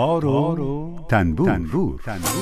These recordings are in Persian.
تار و تنبور.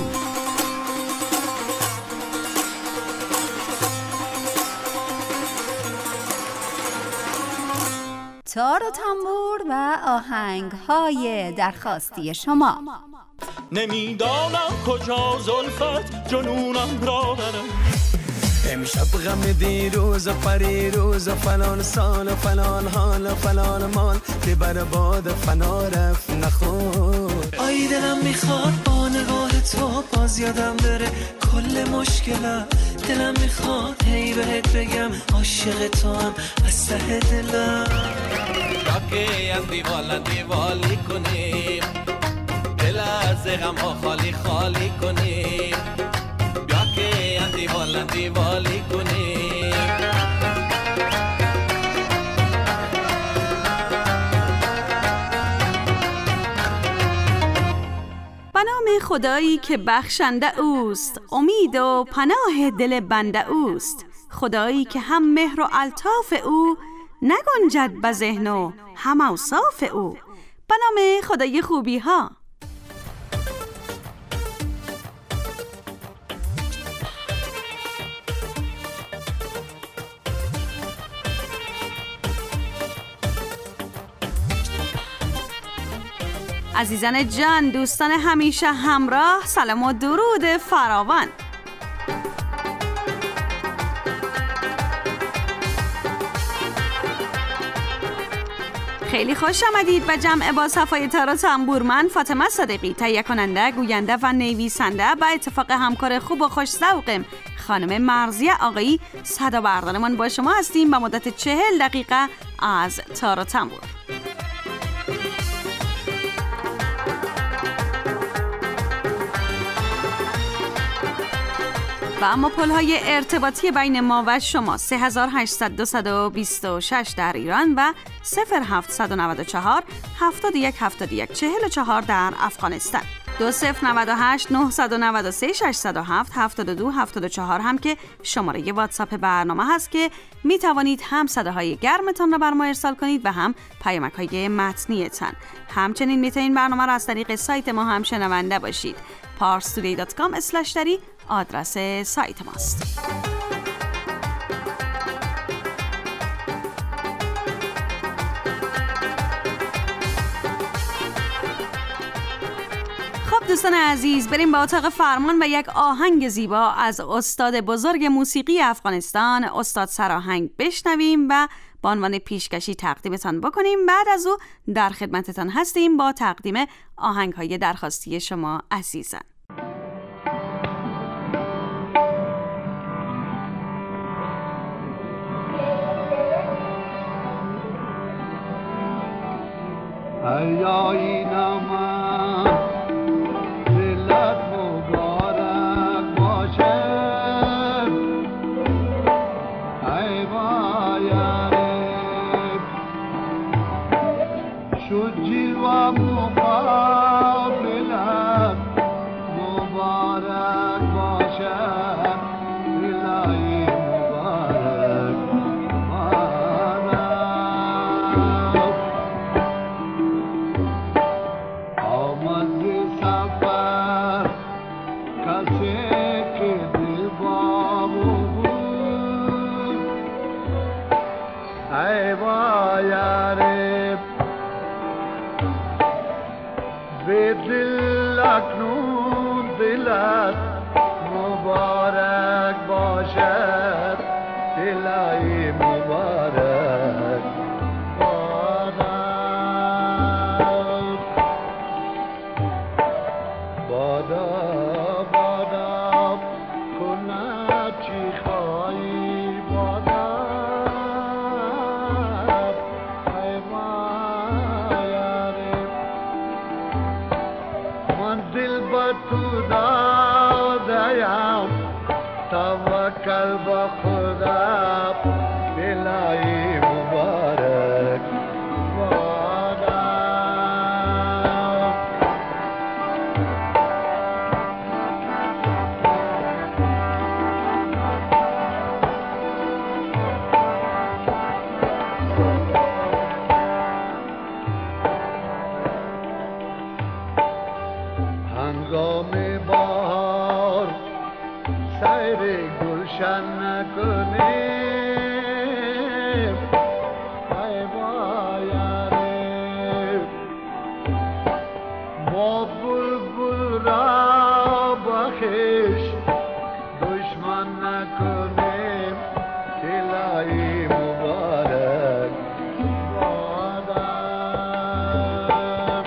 تار و تنبور و آهنگ‌های درخواستی شما. نمیدانم کجا زلفت جنونم را برم، امشب غم دیروز و پریروز و فلان سال و فلان حال و فلان مال که بر باد فنا رفت نخور. آی دلم میخواد با نگاه تو باز یادم بره کل مشکلم، دلم میخواد هی بهت بگم عاشق تو هم از ته دلم. راکه از دیوالی کنیم، دل از غم ها خالی خالی کنیم، بیا که از دیوالی کنیم. به نام خدایی که بخشنده اوست، امید و پناه دل بنده اوست. خدایی که هم مهر و الطاف او، نگنجد به ذهن و هم اوصاف او. به نام خدای خوبی ها. عزیزان جان، دوستان همیشه همراه، سلام و درود فراوان. خیلی خوش آمدید به جمع با صفای تار و تنبور. من فاطمه صادقی، تهیه کننده، گوینده و نویسنده، به اتفاق همکار خوب و خوش ذوقم خانم مرضیه آقایی، صدا بردارمان با شما هستیم به مدت 40 دقیقه از تار و تنبور. و اما پل‌های ارتباطی بین ما و شما 3800-226 در ایران و 0794 71 71 44 در افغانستان. 2098-993-607 72-74 هم که شماره واتساپ برنامه هست که می توانید هم صداهای گرمتان را بر ما ارسال کنید و هم پیامک‌های متنیتان. همچنین می توانید برنامه را از طریق سایت ما هم شنونده باشید. parstoday.com/dari آدرس سایت ماست. خب دوستان عزیز، بریم به اتاق فرمان و یک آهنگ زیبا از استاد بزرگ موسیقی افغانستان، استاد سرآهنگ بشنویم و با عنوان پیشکشی تقدیمتان بکنیم. بعد از او در خدمتتان هستیم با تقدیم آهنگ‌های درخواستی شما عزیزان. ای نام دلت مبارک باشه، ای بایره شد جلوه مقابلت مبارک باشه، الهی مبارک اکنون دلت مبارک باشد، الهی مبارک بادا بادا کند چی خواهی بادا، ای مایاره من دل با تو دادیم، توکل با خدا، الهی مبارک بادا. روشن نکنیم ای بایره ما بلبل را بخش دشمن نکنیم الهی مبارک بادم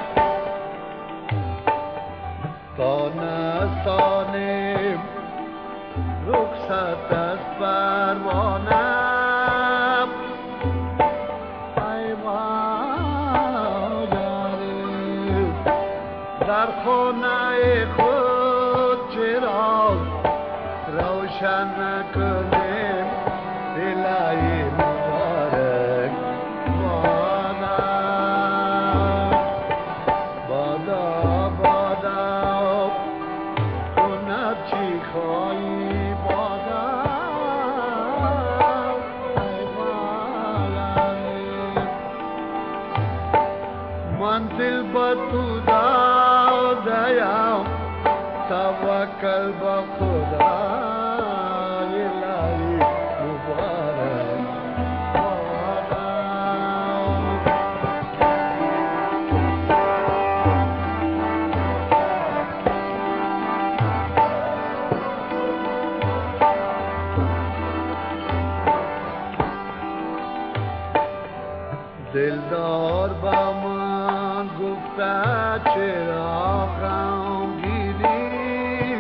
تا نستانیم رخصت از پروانم ای مادری در خانه خود چراغ روشن نکنیم الهی مبارک بادا بادا تو نبچی خواهی بادا ای بالایی من دل با تو دادیم توکل با خدا الهی مبارک دلدار با من گفته چرا غمگینی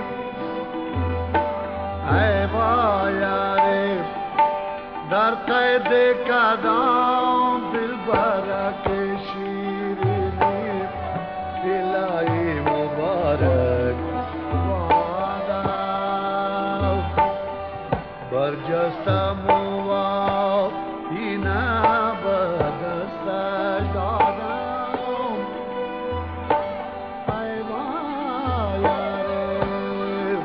ای بایری در قید کدام دلبرک شیرینی الهی مبارک بادم برجستم و اینه بدستش دادم ای بایری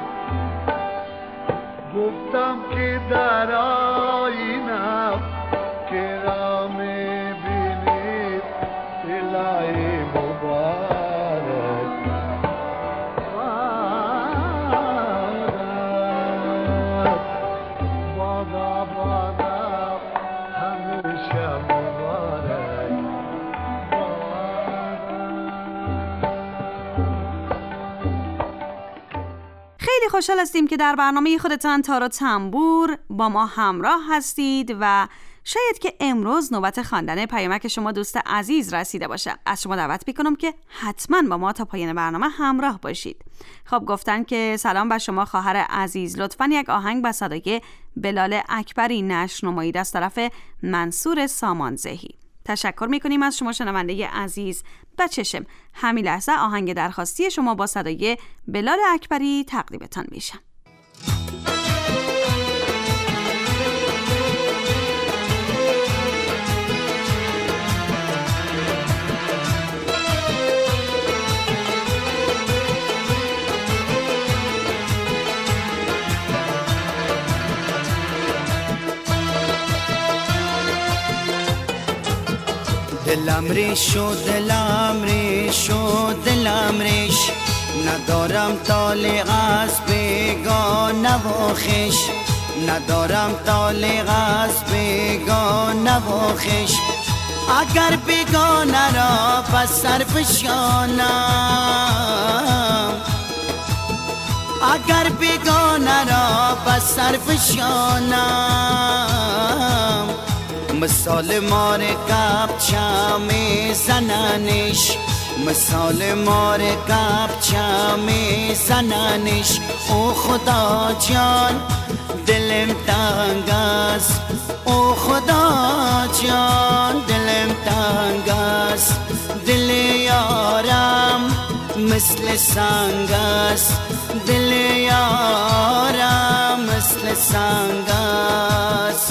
گفتم که در آینه که را میبینید الهی مبارک بادا بادا همیشه مبارک خیلی خوشحال هستیم که در برنامه خودتان تار و تنبور با ما همراه هستید و شاید که امروز نوبت خواندن پیامک شما دوست عزیز رسیده باشه. از شما دعوت میکنم که حتما با ما تا پایان برنامه همراه باشید. خب گفتن که سلام بر شما خواهر عزیز، لطفاً یک آهنگ با صدای بلال اکبری نشر نمایید از طرف منصور سامانزهی. تشکر میکنیم از شما شنونده عزیز. بچشم همین لحظه آهنگ درخواستی شما با صدای بلال اکبری تقدیمتان میشم. دلم ریش و دلم ریش و دلم ریش ندارم طالق از بیگانه و خویش ندارم طالق از بیگانه و خویش اگر بیگانه را پس سر فشانم اگر بیگانه را پس سر فشانم مثال مار کبچه میزننش مثال مار کبچه میزننش او خدا جان دلم تنگ است او خدا جان دلم تنگ است دل یارم مثل سنگ است دل یارم مثل سنگ است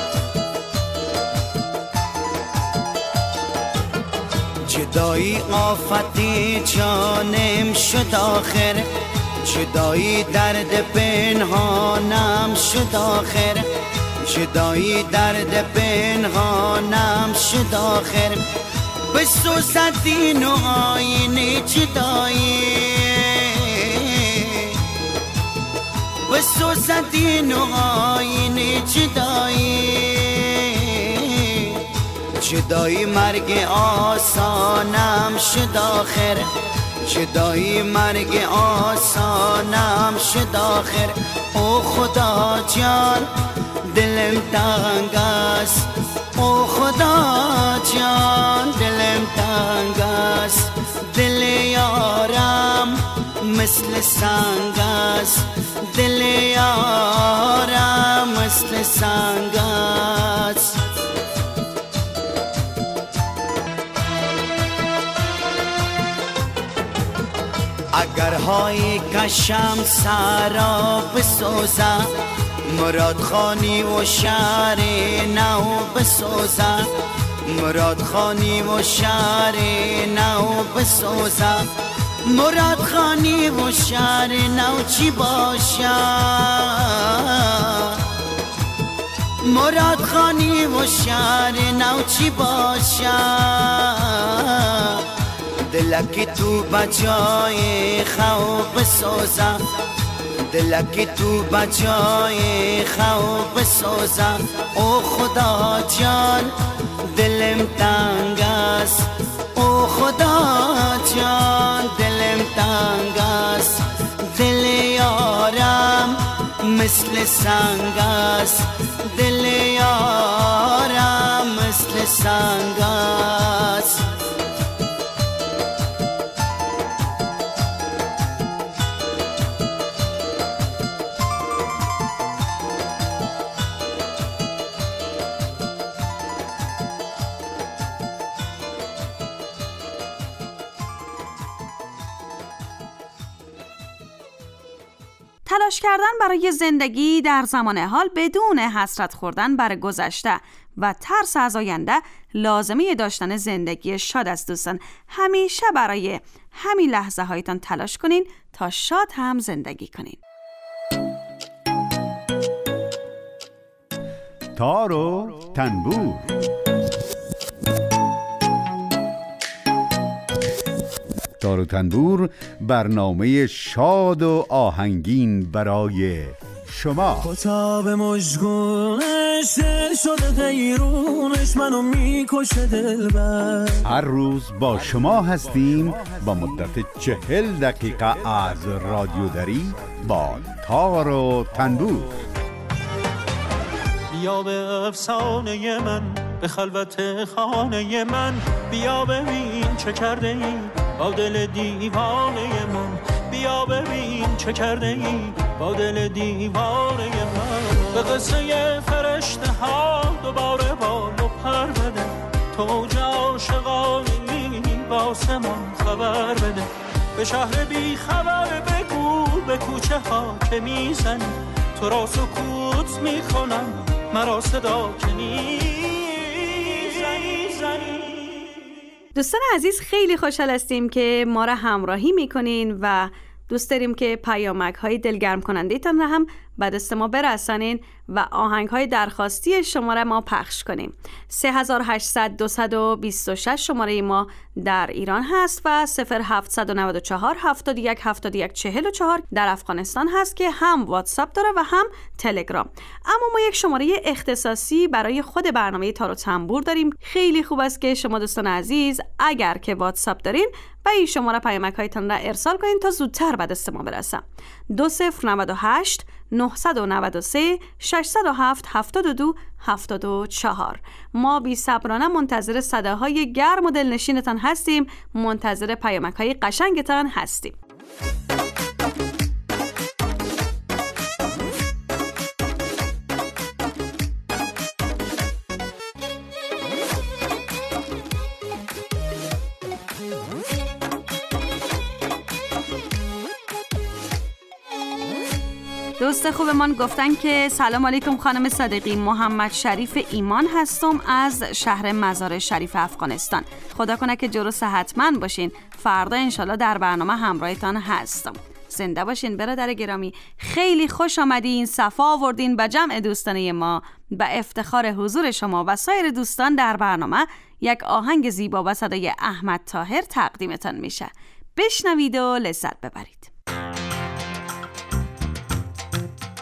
جدایی آفتی جانم شد آخر جدایی درد پنهانم شد آخر جدایی درد پنهانم شد آخر بسوزد دین و آیین جدایی بسوزد این آینه جدایی مرگ آسانم شد آخر جدایی مرگ آسانم شد آخر او خدا جان دلم تنگ است او خدا جان دلم تنگ است دل یارم مثل سنگ است دل یارم مثل سنگ است اگر های کشم سرا بسوزم مراد خانی و شهر نو بسوزم مراد خانی و شهر نو بسوزم مراد خانی و شهر نو چی باشم مراد خانی و شهر نو چی باشم دلکی تو بجای خواب سوزم دلکی تو بجای خواب سوزم او خدا جان دلم تنگ است او خدا جان دلم تنگ است دل یارم مثل سنگ است دل یارم مثل سنگ است تلاش کردن برای زندگی در زمان حال بدون حسرت خوردن بر گذشته و ترس از آینده لازمه داشتن زندگی شاد است. دوستان همیشه برای همین لحظه هایتان تلاش کنین تا شاد هم زندگی کنین. تار و تنبور. تار و تنبور برنامه شاد و آهنگین برای شما. کتاب مژگونش دل شده غیرونش منو میکشه دلبر. هر روز با شما هستیم با مدت 40 دقیقه از رادیوداری با تار و تنبور. بیا به افسانه من، به خلوت خانه من، بیا ببین چه کرده ای با دل دیوانه من، بیا ببین چه کرده ای با دل دیوانه من. به قصه فرشته ها دوباره بال و پر بده، تو جا عاشقانی واسه من خبر بده. به شهر بی خبر بگو به کوچه ها که میزنی، تو را سکوت میکنم مرا صدا که میزنی. دوستان عزیز خیلی خوشحال هستیم که ما را همراهی میکنین و دوست داریم که پیامک های دلگرم کننده تان را هم به دست ما برسانین و آهنگ های درخواستی شما را ما پخش کنیم. 3800-226 شماره ما در ایران هست و 0794-71-71-44 در افغانستان هست که هم واتساپ داره و هم تلگرام. اما ما یک شماره اختصاصی برای خود برنامه تار و تنبور داریم. خیلی خوب است که شما دوستان عزیز اگر که واتساپ دارین و این شماره پیامک هایتان را ارسال کنین تا زودتر به دست ما برسه. 2098 993 607 72 74. ما بی صبرانه منتظر صداهای گرم و دلنشینتان هستیم، منتظر پیامک های قشنگتان هستیم. دوست خوبمان گفتن که سلام علیکم خانم صادقی، محمد شریف ایمان هستم از شهر مزار شریف افغانستان. خدا کنه که جور و صحتمن باشین، فردا انشالله در برنامه همراهتان هستم. زنده باشین برادر گرامی، خیلی خوش آمدین، صفا آوردین به جمع دوستانه ما. به افتخار حضور شما و سایر دوستان در برنامه یک آهنگ زیبا و صدای احمد طاهر تقدیمتان میشه. بشنوید و لذت ببرید.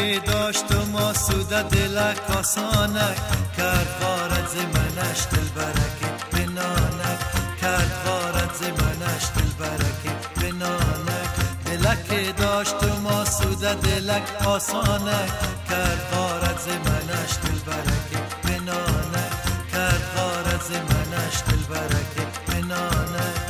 که داشت و ما سوده دلک آسانک کرد غارت زمنش دل برکه بنانک کرد غارت زمنش دل برکه بنانک دلک داشت و ما سوده دلک آسانک کرد غارت زمنش دل برکه بنانک کرد غارت زمنش دل برکه بنانک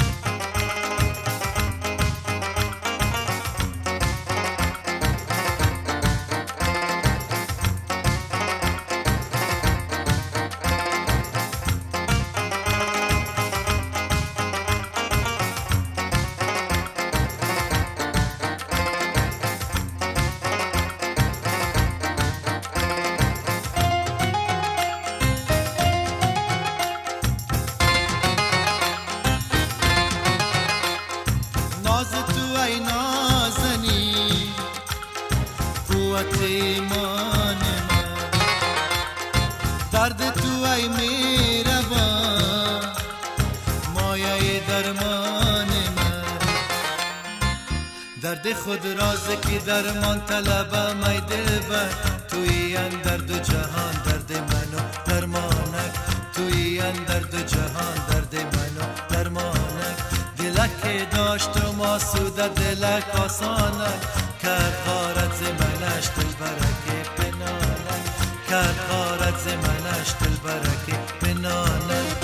خود رازه که درمان طلبم ای دلبر توی اندر دو جهان درد منو درمانک توی اندر دو جهان درد منو درمانک دلک داشت و ما سوده دلک آسانک کرد غارت زمنش دل برکه بنانک کرد غارت زمنش دل برکه بنانک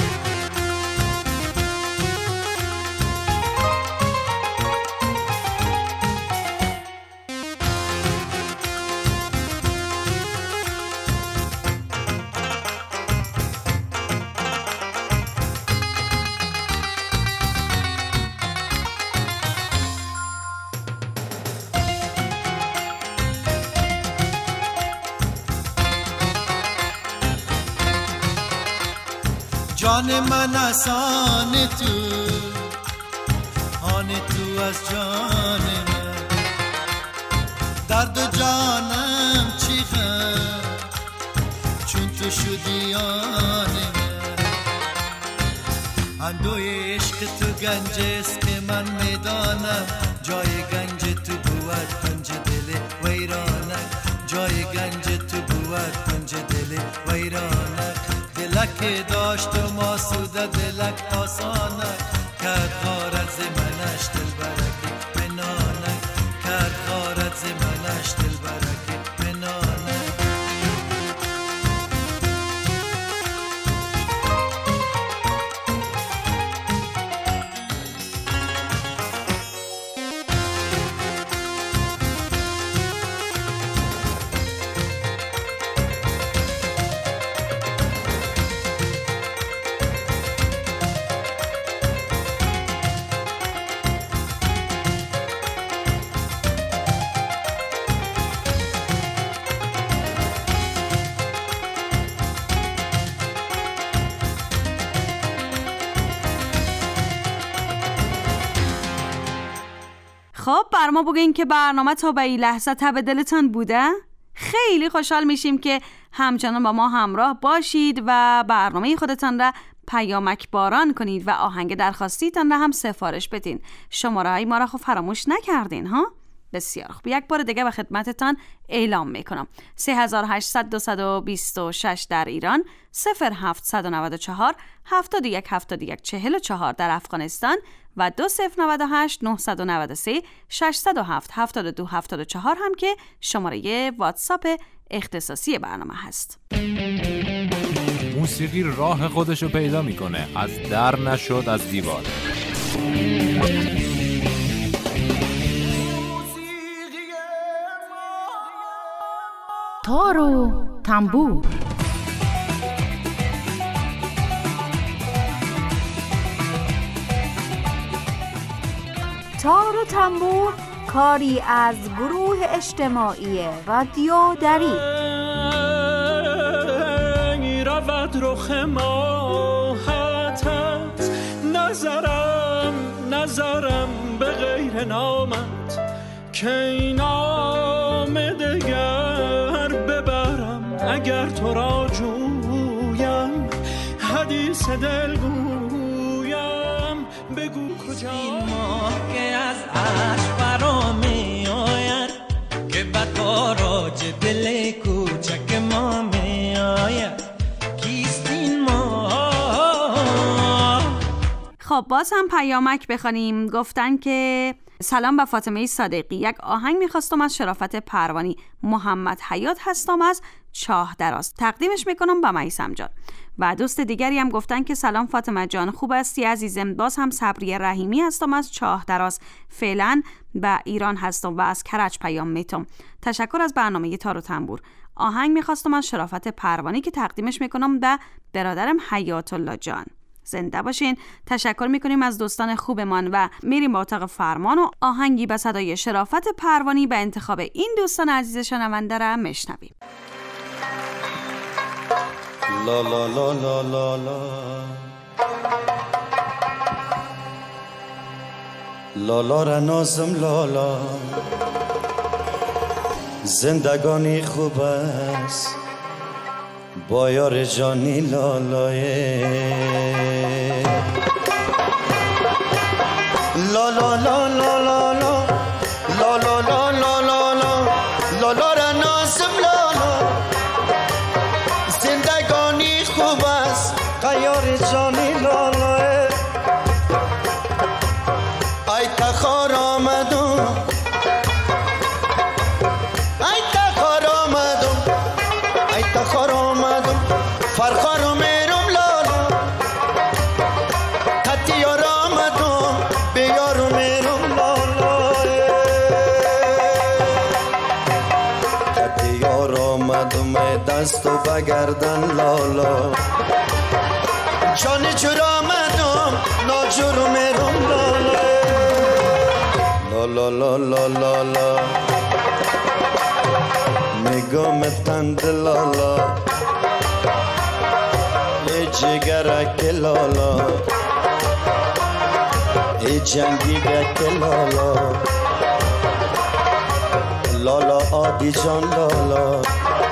جان من از آن تو آن تو از جان من درد و جانم چی غم چون تو شدی آن من اندوی عشق تو گنج است که من میدانم جای گنج تو بود کنج دل ویرانک جای گنج تو بود کنج دل ویرانک دلک داشت و ما سوده دلک آسانک کرد غارت زمنش دل برکه بنانک کرد غارت زمنش دل برکه بنانک خب بر ما بگین که برنامه تا به این لحظه تب دلتان بوده؟ خیلی خوشحال میشیم که همچنان با ما همراه باشید و برنامه خودتان را پیامک باران کنید و آهنگ درخواستیتان را هم سفارش بدین. شماره های ما را خب فراموش نکردین ها؟ بسیار خوب. یک بار دیگه به خدمتتان اعلام میکنم. 3800 در ایران، 0794 71 71 44 در افغانستان و 2098 993 607 72 74 هم که شماره واتساپ اختصاصی برنامه هست. موسیقی راه خودشو پیدا میکنه، از در نشد از دیوار. تار و تنبور. تار و تنبور کاری از گروه اجتماعی رادیو دری. رود رخ ماهتت نظرم به غیر نامت که این نام دگر ببرم اگر تو را جویم حدیث دل گویم بگو کجا این ماه که از عشق برا می آید که به تو تاراج دل کوچک ما می آید کیستین ما. خب باز هم پیامک بخوانیم. گفتن که سلام به فاطمه صادقی، یک آهنگ میخواستم از شرافت پروانی. محمد حیات هستم از چاه دراز، تقدیمش میکنم به میثم جان. و دوست دیگری هم گفتن که سلام فاطمه جان، خوب هستی عزیزم؟ باز هم صبری رحیمی هستم از چاه دراز، فعلا به ایران هستم و از کرج پیام میتم. تشکر از برنامه تار و تنبور. آهنگ میخواستم از شرافت پروانی که تقدیمش میکنم به برادرم حیات الله جان. زنده باشین. تشکر میکنیم از دوستان خوبمان و میریم با اتاق فرمان و آهنگی به صدای شرافت پروانی به انتخاب این دوستان عزیز شنونده را میشنویم. لا لا لا لا لا لا لالا را نازم لالا، زندگانی خوب است با یار جانی لالای. لا لا لا لا لا لا لا لا لا لا لا لا لالا را نازم لالا، زندگانی خوب است با یار جانی لالای. ای تخار آمدم، ای تخار آمدم، ای تخار آمدم، فرخار میرم لالا، تتیار آمدم بیار میرم لالا، تتیار آمدم دست و بگردن لالا، جانی جور آمدم ناجور میرم لالا. لا لا لا لا لا نگام تند لالا، ای جگرک لالا، ای جنگیگک لالا، لالا آدی جان لالا،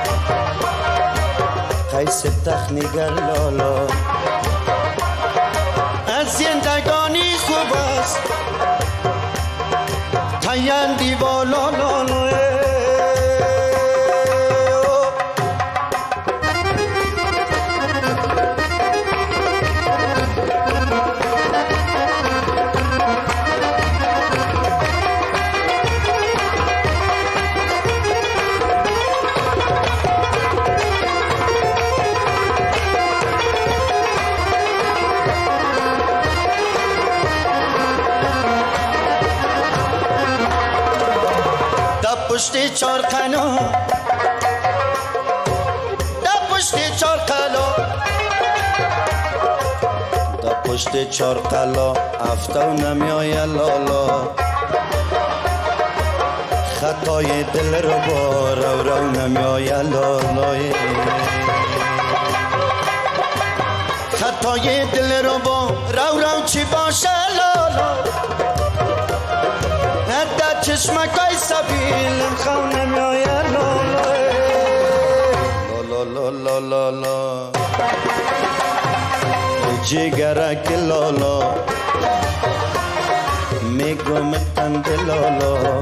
قیس تخنیگر لالا. از زندگانی خوب است تایندی والا لالا. پشت چار قنا، در پشت چار قلا، در پشت چار قلا افتو نمیای لالا، خطای دل رو با رو رو نمیای لالا، خطای دل رو با رو رو چی باشه لالا، در چشمکای سبیلم خون نمیای لالا، لا لا لا لا جگرک لالا، میگم تند لالا،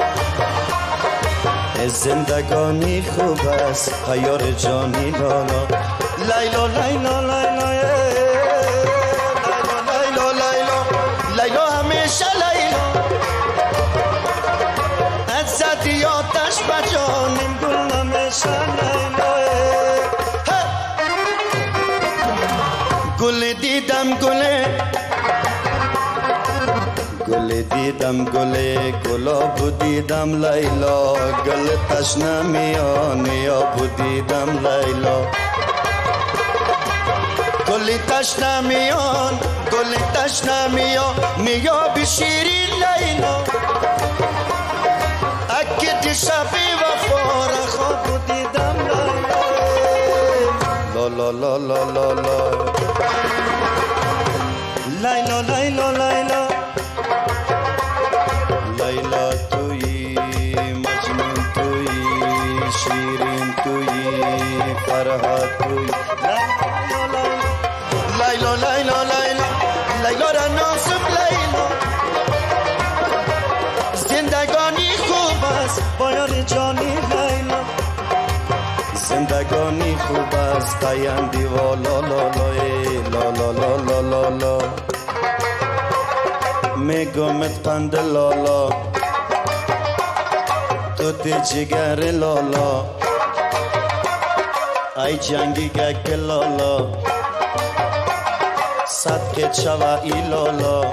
زندگانی خوب است یار جانی لالا. لیلا لیلا لیلا لیلا لیلا لیلا همیشه لیلا، از زدی آتش بجانیم گل همیشه لیلا. گل دیدم گله، گل دیدم گله، گلاب دیدم لیلا، گل تشنه میان یاب دیدم لیلا، گل تشنه میان، گل تشنه میان میاب شیرین لیلا، اگه دیشبی وفا خواب دیدم لیلا، لا لا لا لا لا لیلا لیلا لیلا لیلا تویی، مجنون تویی، شیرین تویی، فرهاد تویی، لیلا لیلا لیلا لیلا را نازم لیلا، زندگانی خوب است با یار جانی لیلا زندگانی خوب است قیندی و لا لا لا لا لا لا لا لا لا میگمت قند لالا تو تی جگر لالا ای جنگی گک لالا صد که چوایی لالا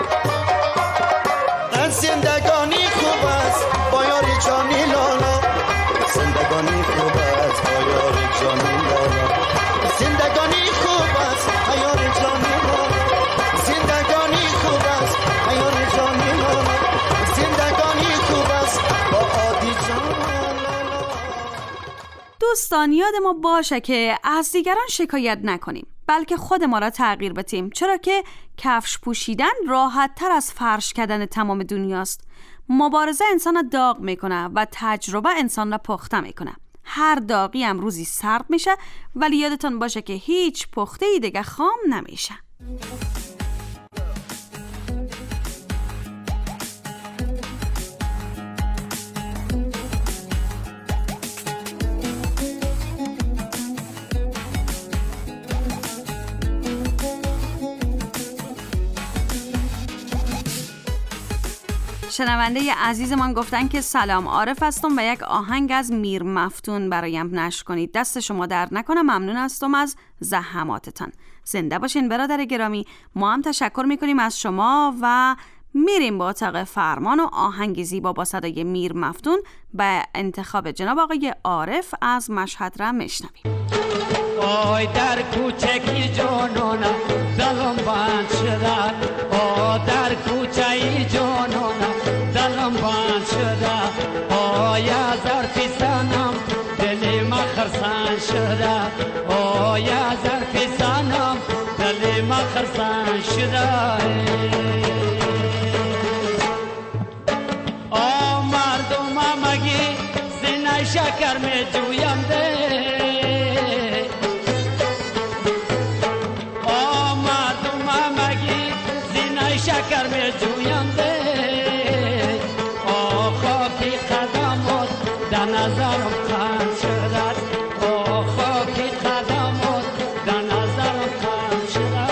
زندگانی خوب است با یار جانی لالا زندگانی خوب است با یار جانی لالا زندگانی خوب است با یار جانی لالا زندگانی خوب است با یار جانی لالا زندگانی خوب است با عادی جان لالا. دوستان یاد ما باشه که از دیگران شکایت نکنیم بلکه خود ما را تغییر بدیم، چرا که کفش پوشیدن راحت تر از فرش کردن تمام دنیاست. مبارزه انسان را داغ میکنه و تجربه انسان را پخته میکنه. هر داغی هم روزی سرد میشه، ولی یادتون باشه که هیچ پخته‌ای دیگه خام نمیشه. شنونده عزیزمان گفتن که سلام، عارف هستم و یک آهنگ از میر مفتون برایم نشر کنید. دست شما درد نکنه، ممنون هستم از زحماتتان. زنده باشین برادر گرامی. ما هم تشکر میکنیم از شما و میریم با اتاق فرمان و آهنگ زیبا با صدای میر مفتون به انتخاب جناب آقای عارف از مشهد را میشنویم. آی در کوچکی جانانم دلم بند شده، آی در کوچه جانانم دلم بند شده، آی از حرف سنم دل ما خرسان شده، آی از حرف سنم دل ما خرسان شده. آ مردم مگی سینه شکر می جویم ده، شکر می جویم ده، آ خاکی قدمات در نظرم خند شده، آ خاکی قدمات در نظرم خند شده.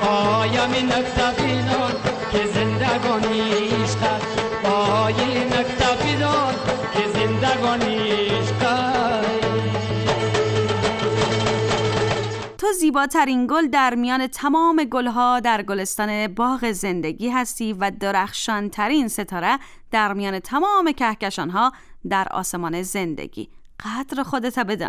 زندگانی عشق است، آینه زیباترین گل در میان تمام گلها در گلستان باغ زندگی هستی و درخشانترین ستاره در میان تمام کهکشانها در آسمان زندگی. قدر خودت بدان.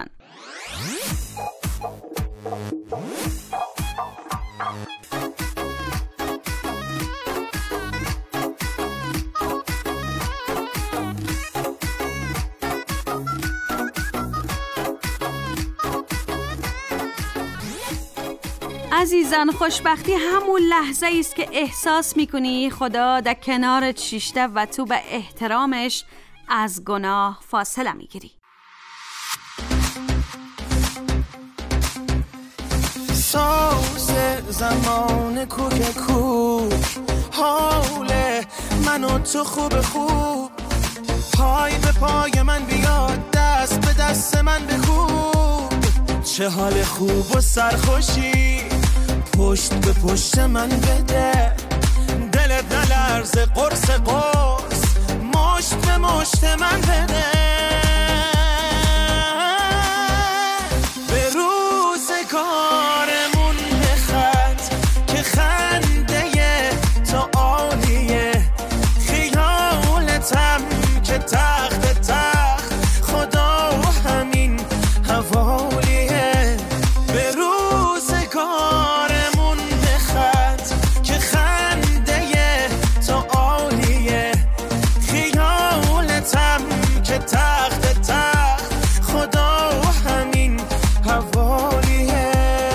عزیزان، خوشبختی همون لحظه است که احساس میکنی خدا در کنارت شیشته و تو به احترامش از گناه فاصله میگیری. ساز زمان کوک کوک، حال من و تو خوب خوب، پای به پای من بیاد، دست به دست من بکوب، چه حال خوب و سرخوشی پشت به پشت من بده، دلت نلرزه قرص قرص مشت به مشت من بده، به روزگارمون بخند که خنده تو عالیه، خیالتم که تخت تخت خدا و همین حوالیه، به روزگارمون بخند که خنده تو عالیه، خیالتم که تخت تخت خدا و همین حوالیه.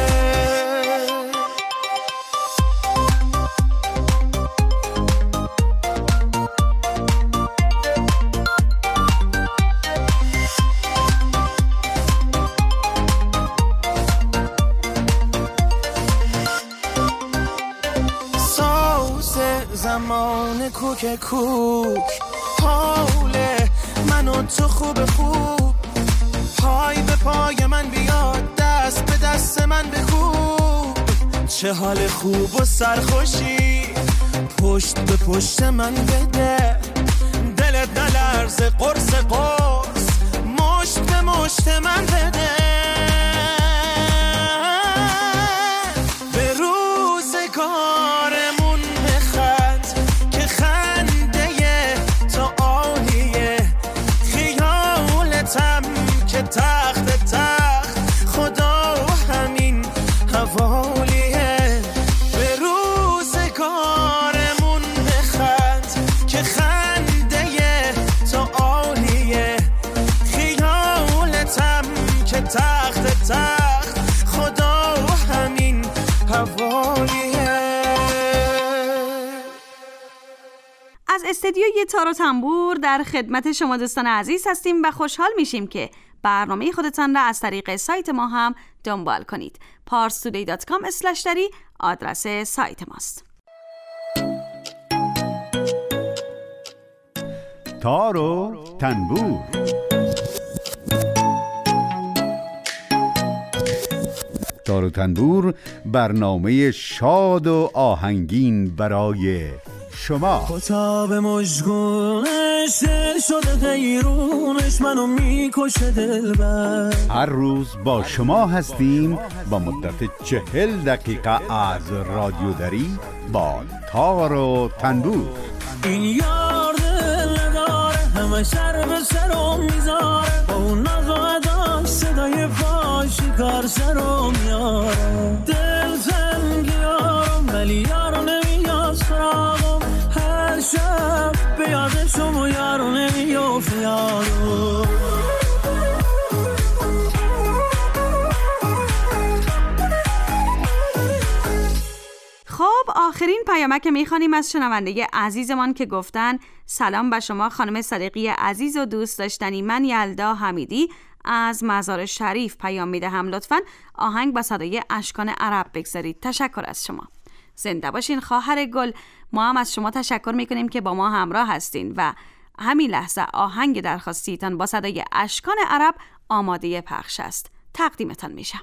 زمان کوک کوک، حال من و تو خوب خوب، پای به پای من بیاد، دست به دست من بکوب، چه حال خوب و سرخوشی پشت به پشت من بده، دلت نلرزه قرص قرص مشت به مشت من بده، به روزگارمون که تخت تخت خدا و همین حوالیه، به روزگارمون بخند که خنده تو عالیه، خیالتم که تخت تخت خدا و همین حوالیه. از استدیوی تار و تنبور در خدمت شما دوستان عزیز هستیم و خوشحال میشیم که برنامه خودتان را از طریق سایت ما هم دنبال کنید. parstoday.com/dari آدرس سایت ماست. تار و تنبور. تار و تنبور برنامه شاد و آهنگین برای شما. خطاب مشگونش دل شده غیرونش منو میکشه دلبر. هر روز با شما هستیم با مدت 40 دقیقه از رادیو دری با تار و تنبور. این یار دل نداره همه سر به سرم میذاره، با اون ناز و اداش صدای فاشی کار سرم میاره، دل تنگیارم ولی یارو نمیاد سراغم، هر شب به یاد شما یارو نمیافت یارو. خب آخرین پیامک میخوانیم از شنونده عزیزمان که گفتن سلام به شما خانم صدیقی عزیز و دوست داشتنی، من یلدا حمیدی از مزار شریف پیام میدهم، لطفاً آهنگ با صدای اشکان عرب بگذارید. تشکر از شما. زنده باشین خواهر گل. ما هم از شما تشکر میکنیم که با ما همراه هستین و همین لحظه آهنگ درخواستیتان با صدای اشکان عرب آماده پخش است. تقدیمتان میشم.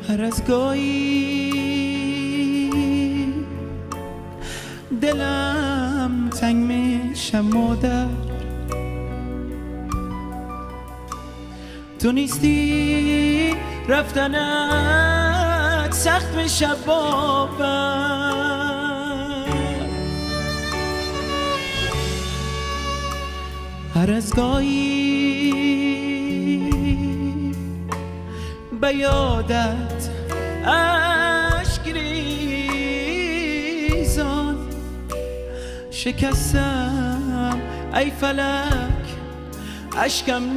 هر از گاهی دلم تنگ میشه مادر، تو نیستی رفتنت سخت میشه باور. هر از گاهی به یادت اشک ریزان شکستم ای فلک اشکم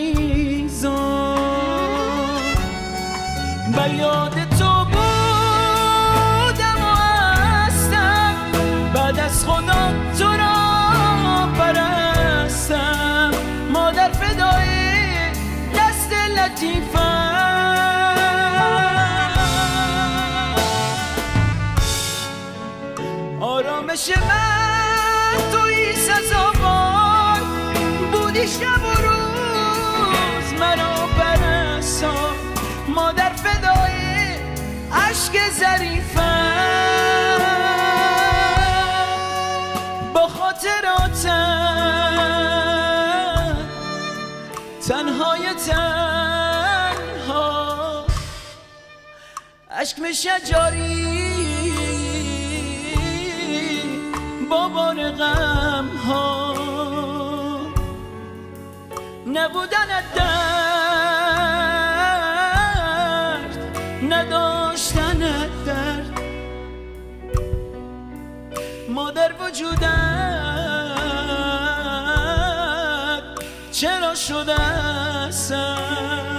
نریزان. به یاد تو بودم و هستم، بعد از خدا تو را پرستم. مادر فدای دست لطیفم، آرامش من توی سزاوار بودی، شب و روز مرا پرستان. مادر فدای عشق ظریفم، با خاطراتم تنهای تنها عشق میشه جاری با بار غم ها. نبودنت درد، نداشتنت درد. مادر وجودت چرا شده سرد؟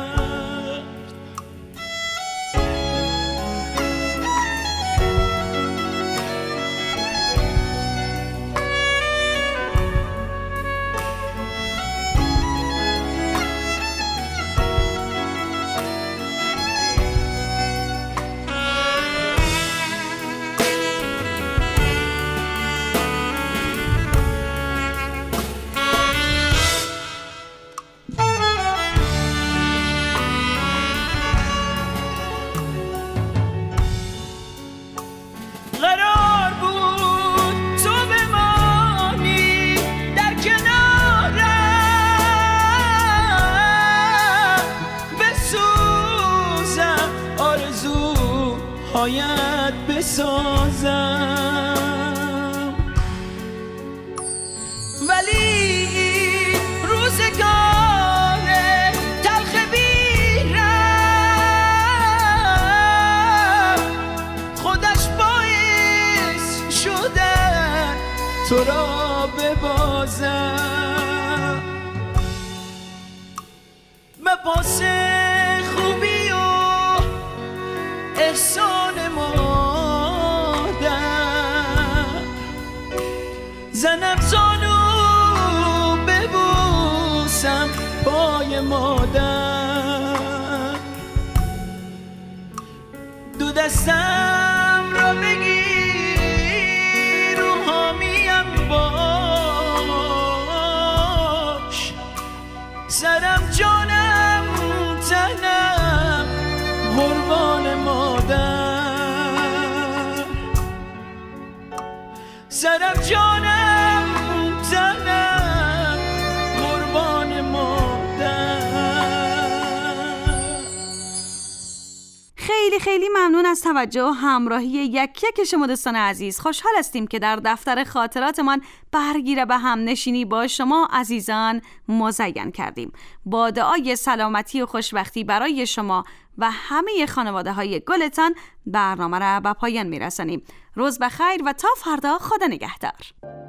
هایت بسازم، ولی روزگار تلخ بیرم خودش باعث شده تو را ببازم. به پاس خوبی و احسان مادر زنم زانو ببوسم پای مادر. دو دستم را بگیر رو حامیم باش، سرم جانم تنم قربان مادر. سرم جانم تنم قربان مادر. خیلی خیلی ممنون از توجه و همراهی یک یک شما دوستان عزیز. خوشحال هستیم که در دفتر خاطراتمان برگیره به هم نشینی با شما عزیزان مزین کردیم. با دعای سلامتی و خوشبختی برای شما و همه خانواده های گلتان برنامه را به پایان میرسانیم. روز بخیر و تا فردا، خدا نگهدار.